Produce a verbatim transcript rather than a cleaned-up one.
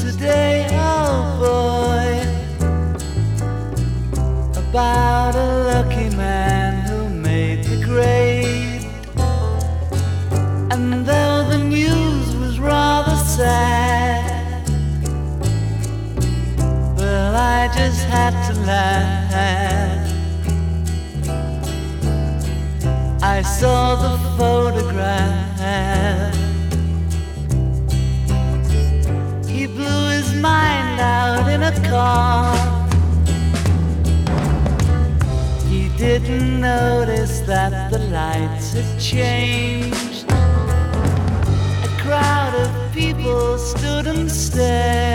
today, oh boy, about a lucky man who made the grade. And though the news was rather sad, well, I just had to laugh. I saw the photograph. He blew his mind out in a car. He didn't notice that the lights had changed. A crowd of people stood and stared.